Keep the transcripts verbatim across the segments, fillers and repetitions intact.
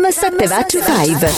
settevattocinque.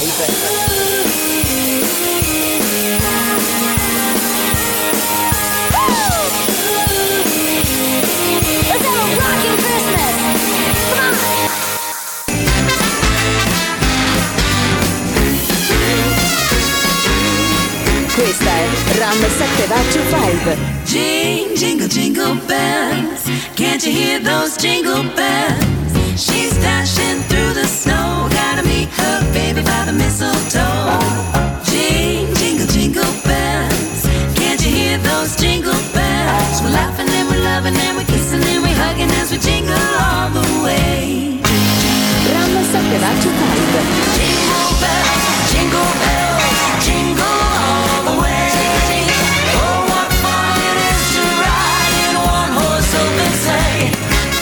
Questa è Ram settevattocinque. Jing, jingle, jingle bells. Can't you hear those jingle bells? She's dashing through the snow. Gotta meet her baby by the mistletoe. Jing, jingle, jingle bells. Can't you hear those jingle bells? We're laughing and we're loving and we're kissing and we're hugging as we jingle all the way. Ram settevattocinque. Jingle bells, jingle bells, jingle all the way. Oh, what fun it is to ride in a one-horse open sleigh.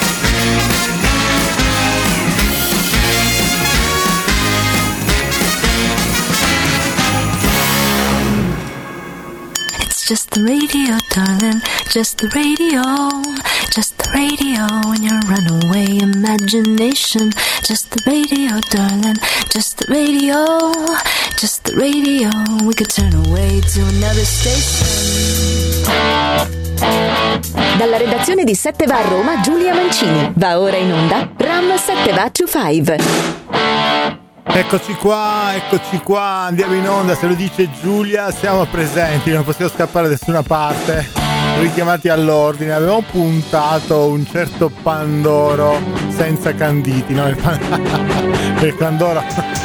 It's just the radio, darling, just the radio, just the radio in your runaway imagination. Just the radio, darling, just the radio, just the radio. We could turn away to another station. Dalla redazione di sette va a Roma, Giulia Mancini. Va ora in onda Ram settevattocinque. Eccoci qua, eccoci qua, andiamo in onda, se lo dice Giulia siamo presenti, non possiamo scappare da nessuna parte, richiamati all'ordine. Avevamo puntato un certo Pandoro senza Canditi, no? Il, pan... il Pandoro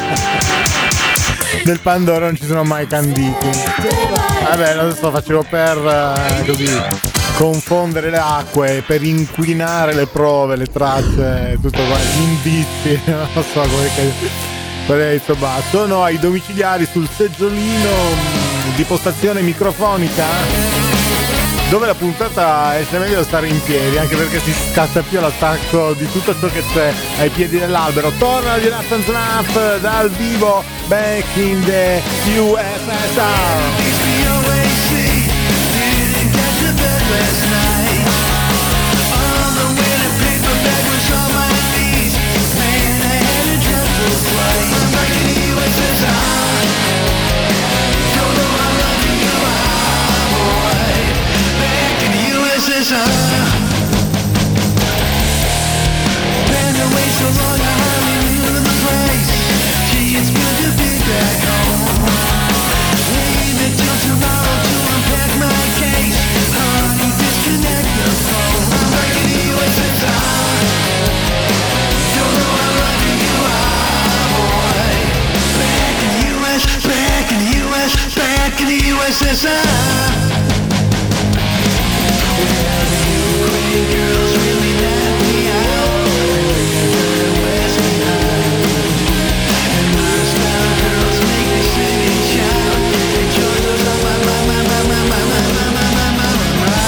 del Pandoro non ci sono mai Canditi. Vabbè, adesso lo facevo per eh, così confondere le acque, per inquinare le prove, le tracce, tutto qua, gli indizi, non so come che... Insomma, sono ai domiciliari sul seggiolino di postazione microfonica, dove la puntata esce meglio stare in piedi, anche perché si scatta più l'attacco di tutto ciò che c'è ai piedi dell'albero. Torna di Nuff and Snuff dal vivo, back in the U S S R. Been away so long I hardly knew the place. Gee, it's good to be back home. Leave it till tomorrow to unpack my case. Honey, disconnect the phone. I'm back in the U S S R. Don't know how lucky you are, boy. Back in the U S, back in the U S, back in the U S S R. Girls really knock me out. West behind. And my style girls make me sing and shout. They join us on my, my, my, my, my, my, my, my, my, my, my, my, my.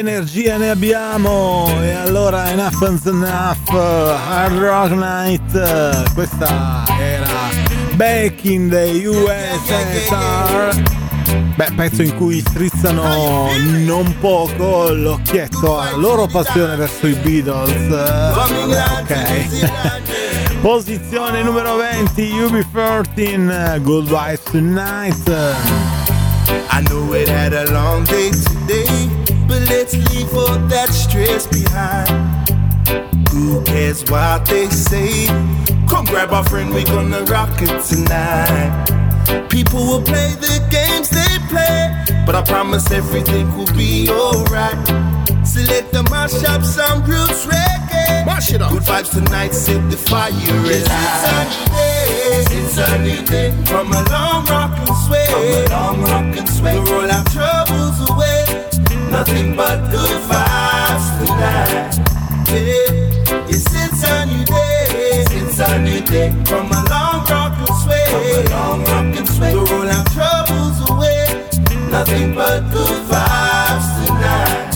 energia ne abbiamo, e allora enough and enough. Hard Rock Night, questa era Back in the U S S R. Beh, pezzo in cui strizzano non poco l'occhietto alla loro passione verso i Beatles. Ok. Posizione numero venti, U B quattordici, Good Vibes Tonight. I know it had a long day today, but let's leave all that stress behind. Who cares what they say? Come grab our friend, we gonna rock it tonight. People will play the games they play, but I promise everything will be alright. Select the mash up some roots reggae. Mash it up. Good vibes tonight, set the fire alive. It's a new day, it's a new day. From a long rock and sway, from a long rock and sway. We roll our troubles away. Nothing but good vibes tonight. Yeah. Yes, it's a new day, it's a new day. From a long rock and sway, from a long rock and sway. We roll our troubles away. Nothing but good vibes tonight.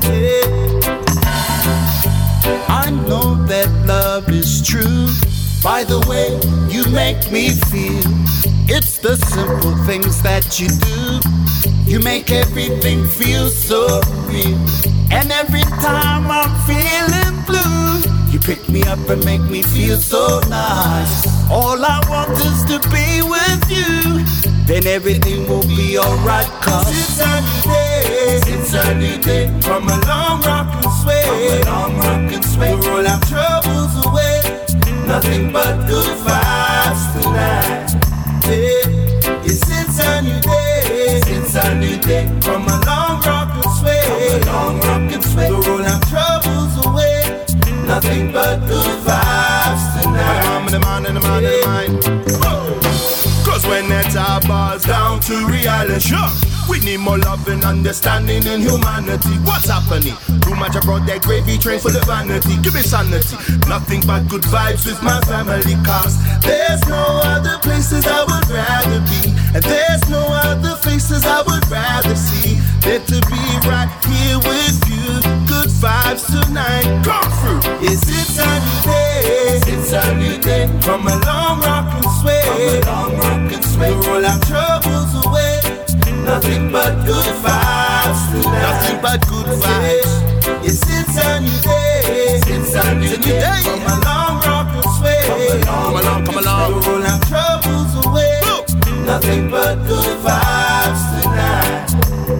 I know that love is true. By the way you make me feel, it's the simple things that you do. You make everything feel so real. And every time I'm feeling blue, you pick me up and make me feel so nice. All I want is to be with you, then everything will be alright. Cause it's a new day, it's a new day. From a long rock and sway, from a long rock and sway. We roll our troubles away. Nothing but good vibes tonight. Yeah. Yes, it's a new day, it's a new day. From a long rock and sway, from a long rock and sway. We roll our troubles away. Nothing but good vibes tonight. I'm in the mind, in the mind, in the mind. Cause when it's our balls down to reality, sure, we need more love and understanding and humanity. What's happening? Too much about that gravy train for the vanity. Give me sanity. Nothing but good vibes with my family. Cause there's no other places I would rather be, and there's no other faces I would rather see than to be right here with you. Good vibes tonight. Come through. Yes, it's a new day, it's a new day. From a long rock and sway, from a long rock and sway. We roll our troubles away. Nothing but good vibes tonight. Nothing but good vibes. Yes, it's a new day, it's a new day. From a long rock and sway, come along, come along. We roll our troubles away. Boom. Nothing but good vibes tonight.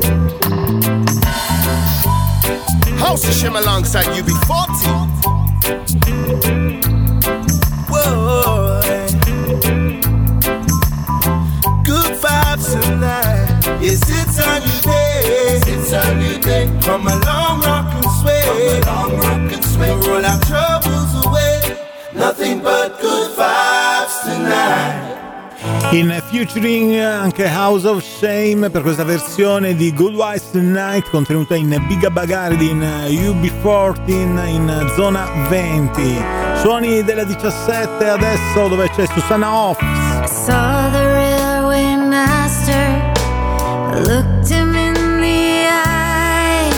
House of Shim alongside U B forty. Whoa. Good vibes tonight. Yes, it's a new day, it's a new day. From a long rock and sway, from a long rock and sway. We roll our troubles away. Nothing but good vibes tonight. In featuring anche House of Shame per questa versione di Good Vibes Tonight contenuta in Big Bagari in U B quattordici in zona venti. Suoni della diciassette adesso, dove c'è Susanna Hoffs. I saw the railway master, I looked him in the eye.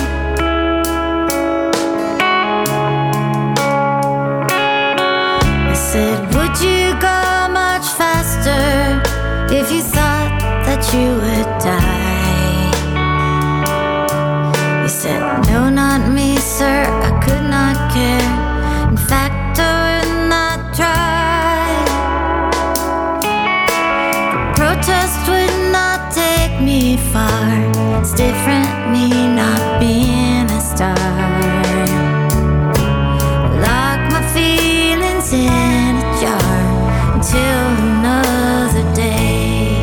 I said, would you go much faster if you thought that you would die? He said, no, not me, sir, I could not care. In fact, I would not try. Protest would not take me far. It's different, me not being a star. Lock my feelings in a jar until another day.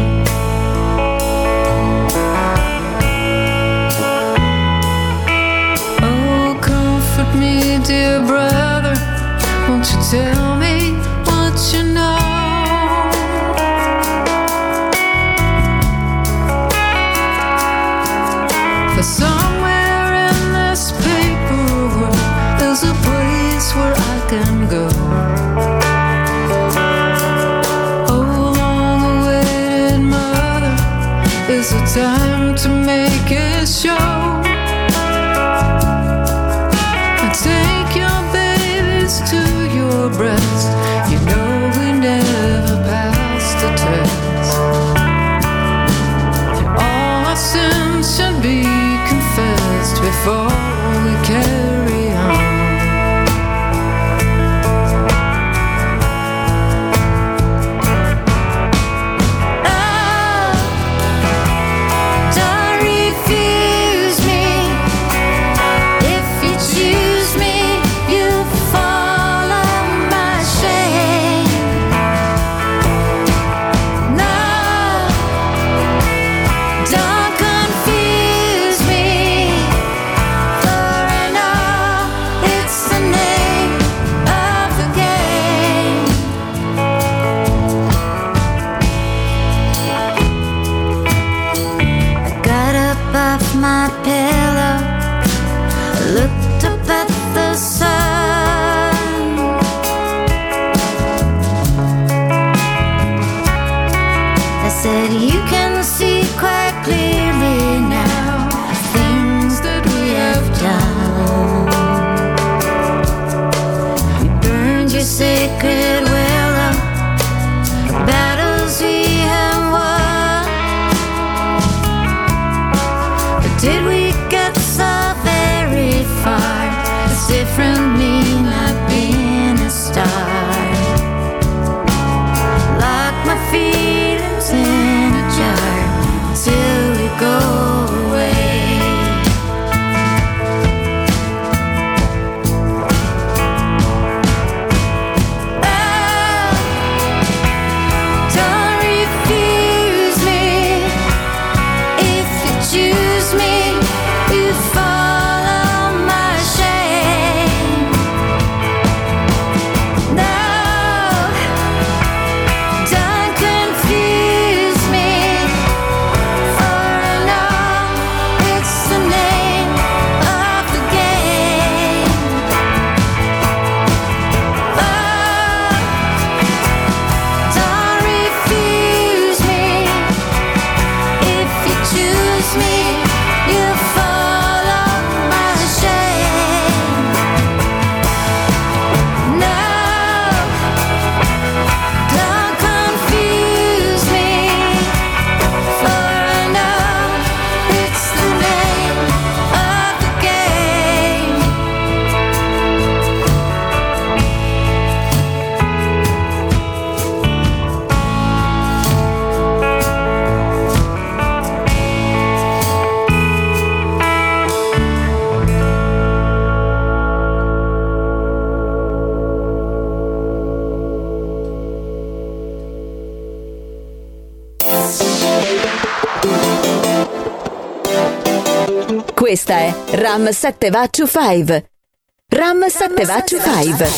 Oh, comfort me, dear brother. Won't you tell me what you know? For somewhere in this paper world, there's a place where I can go. Oh, long-awaited mother, is it time to make it show? up off my pillow, looked up at the sun. I said, you can see quite clearly now things that we have done. You burned your sacred willow, battles we have won. But did we get so very far? It's different me not being a star. Lock my feelings in a jar till we go away. Oh, don't refuse me. If you choose me, you follow my shame. No, don't confuse me, for I know it's the name of the game. Oh, don't refuse me. If you choose me, you follow my shame. No, don't confuse me, for I know it's the name of the game. Questa è Ram sette Va to cinque. Ram sette Va to cinque.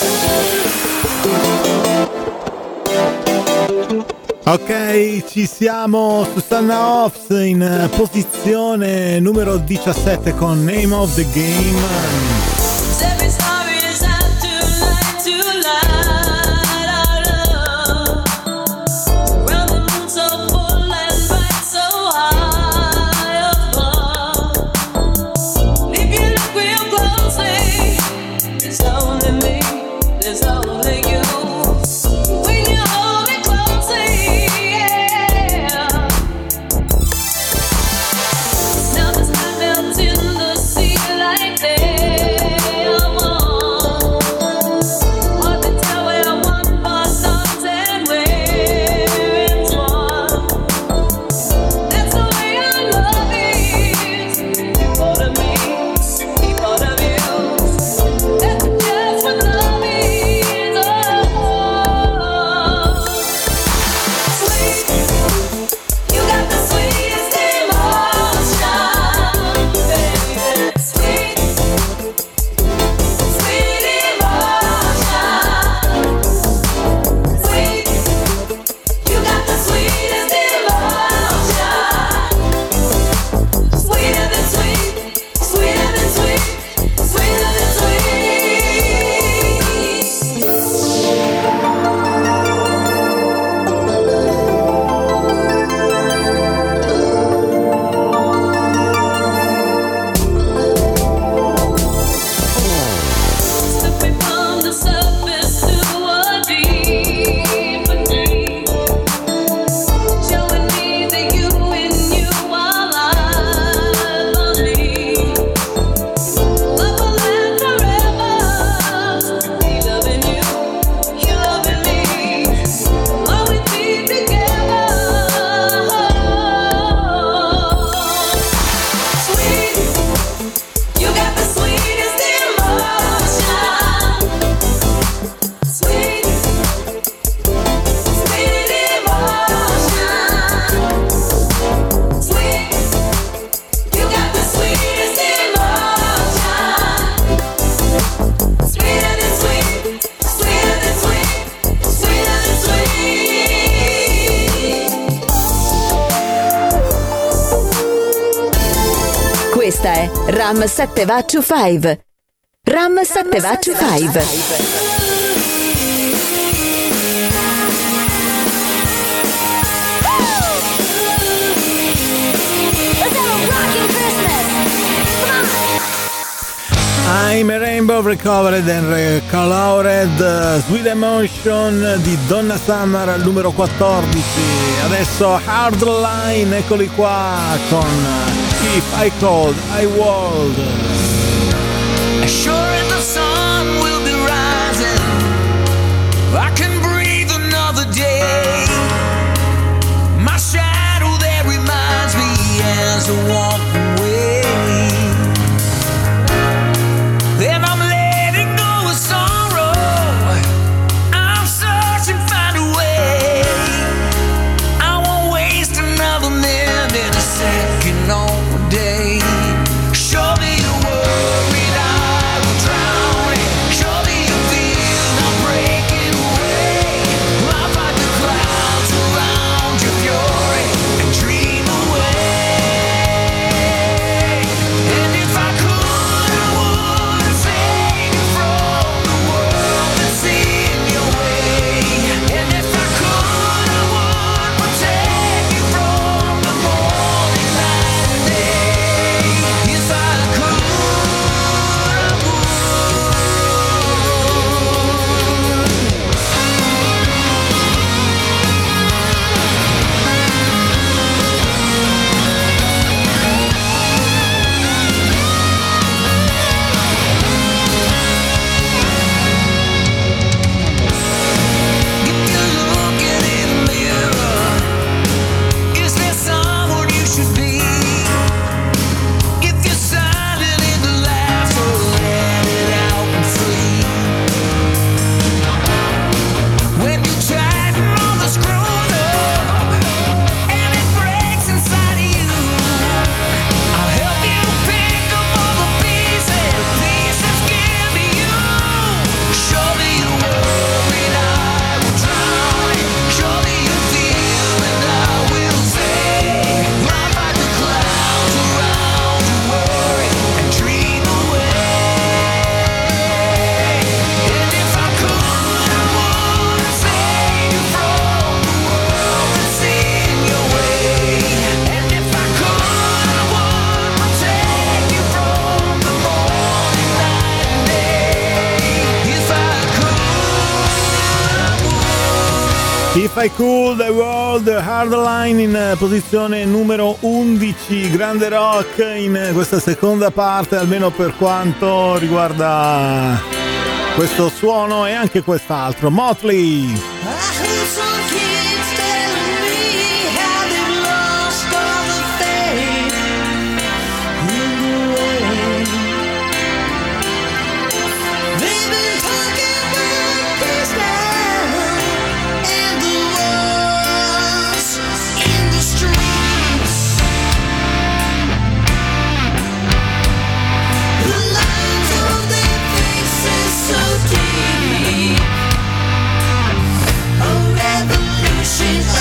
Ok, ci siamo. Susanna Hoffs in eh, posizione numero diciassette con Name of the Game. Every story is out to lie, to lie, our love. Around the moon so full and bright, so high above. If you look real closely, there's only me, there's only you. When you hold me closely, yeah. Now this night melts in the sea like they are warm. Questa è Ram sette va to five. Ram sette va to five. I'm a Rainbow Recovered and Recolored, Sweet Emotion di Donna Summer al numero quattordici. Adesso Hardline, eccoli qua con If I Could I Would. Sure as the sun will be rising, I can breathe another day. My shadow there reminds me as I walk away. Then I'm letting go of sorrow. I'm searching, find a way. I won't waste another minute, a second or a day. Show me the worried I will drown in. Show me you feel I'm breaking away. I'll fight the clouds around your fury and dream away. And if I could, I would save you from the world that's in your way. And if I could, I would protect you from the morning, night and day. If I could, I would. If you're looking in a mirror, is there someone you should be? If you're silent in the laughter, let it out and free. When you tighten all the screws up and it breaks inside of you, I'll help you pick up all the pieces, pieces give to you. Show me the worried I will drown in. Show me you feel and I will say. Fly by the clouds around your worry and dream away. And if I could, I would save you from the world that's in your way. And if I could, I would protect you from the morning, night and day. If I could, I would. If I Could I Would, Hardline in eh, posizione numero undici. Grande rock in eh, questa seconda parte, almeno per quanto riguarda questo suono e anche quest'altro. Motley. I heard some kids telling me how they've lost all the faith in the way. They've been talking about peace now and the wars in the streets. The lines of their faces so deep. A revolution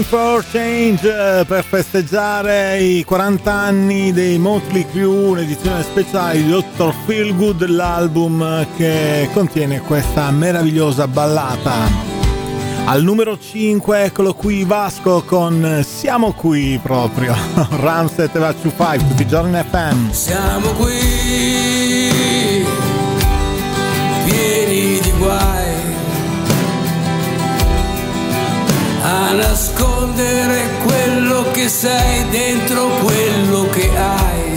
for Change eh, per festeggiare i quaranta anni dei Motley Crue, un'edizione speciale di doctor Feelgood, l'album che contiene questa meravigliosa ballata. Al numero cinque eccolo qui Vasco con Siamo qui proprio, Ram sette va su cinque tutti i giorni in F M. Siamo qui pieni di guai a nascondere quello che sei dentro quello che hai.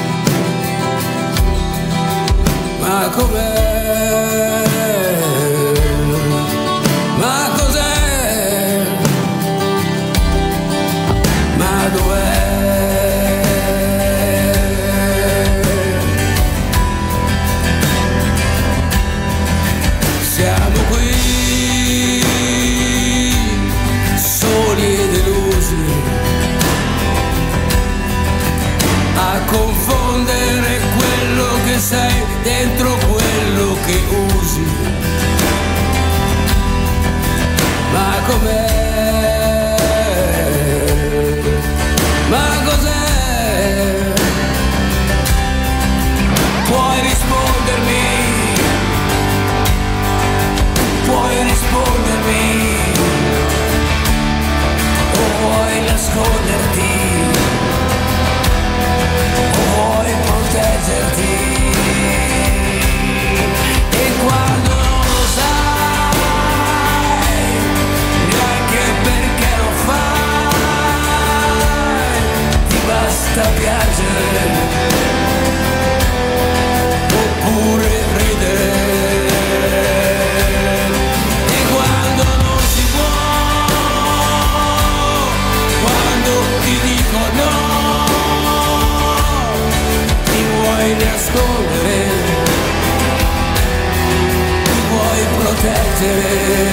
Ma com'è? Ma cos'è? Ma dov'è? Siamo qui soli e delusi a confondere quello che sei dentro quello che usi. Ma com'è? Ma cos'è? Puoi rispondermi? Puoi rispondermi? Vuoi nasconderti o vuoi proteggerti? E quando non lo sai, neanche perché lo fai, ti basta piangere oppure ridere. E quando non si può, ti dico no, ti vuoi nascondere, ti vuoi proteggere.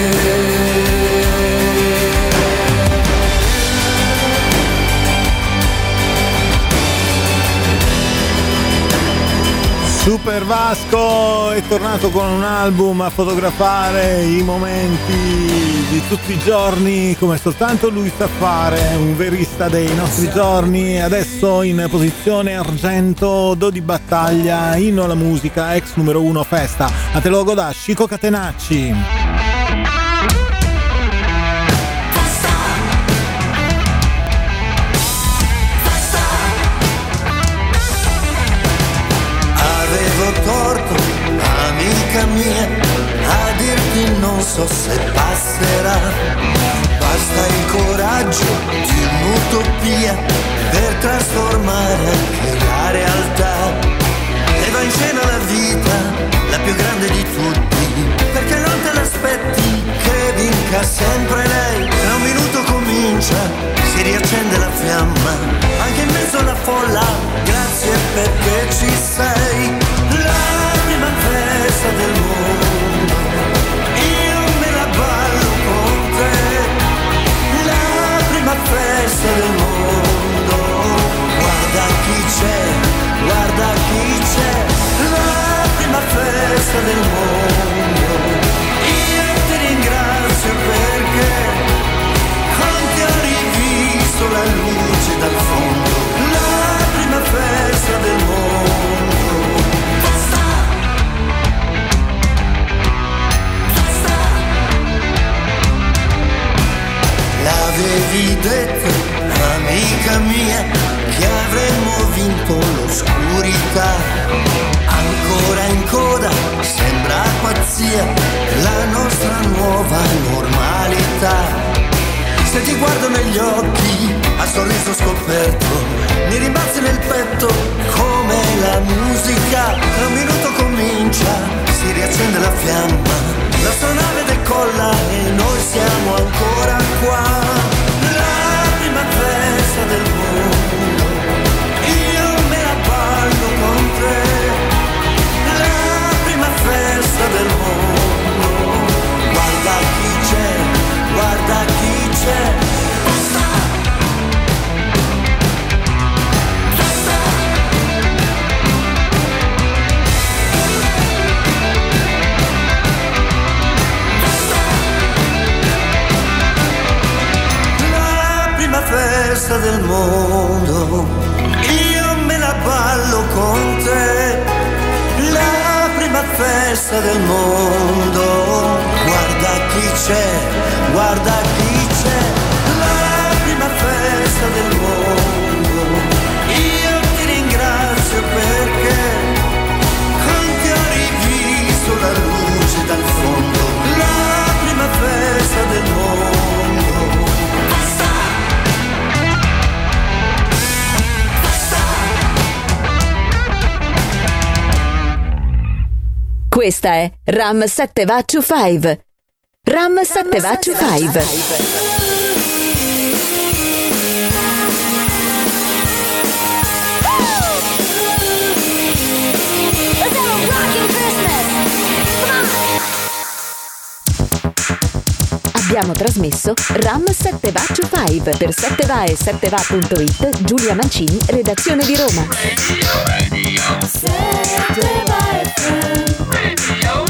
Super Vasco è tornato con un album a fotografare i momenti di tutti i giorni come soltanto lui sa fare, un verista dei nostri giorni. Adesso in posizione argento, Do di battaglia, inno alla musica, ex numero uno festa. A te lo goda Chico Catenacci. Torto, amica mia, a dirti non so se passerà. Basta il coraggio di un'utopia per trasformare anche la realtà. E va in scena la vita, la più grande di tutti, perché non te l'aspetti che vinca sempre lei. Tra un minuto comincia, si riaccende la fiamma, anche in mezzo alla folla, grazie perché ci sei. La prima festa del mondo, io me la ballo con te. La prima festa del mondo, guarda chi c'è, guarda chi c'è. La prima festa del mondo, io ti ringrazio perché quanti ho rivisto la luce dal fondo. La prima festa del mondo. L'avevi detto, amica mia, che avremmo vinto l'oscurità. Ancora in coda, sembra pazzia, la nostra nuova normalità. Se ti guardo negli occhi, a sorriso scoperto, mi rimbalzi nel petto come la musica. Tra un minuto comincia, si riaccende la fiamma, l'astronave decolla e noi siamo ancora qua. La prima festa del mondo, io me la ballo con te. La prima festa del mondo, guarda chi c'è, guarda chi c'è. festa del mondo, io me la ballo con te. La prima festa del mondo, guarda chi c'è, guarda chi c'è. La prima festa del mondo, io ti ringrazio perché con te ho rivisto la luce dal fondo. La prima festa del mondo. Questa è Ram sette va to five. Ram sette va to five. Abbiamo trasmesso Ram sette va to five per sette va e sette va punto it. Giulia Mancini, redazione di Roma. Radio, radio. sette va F M. Radio.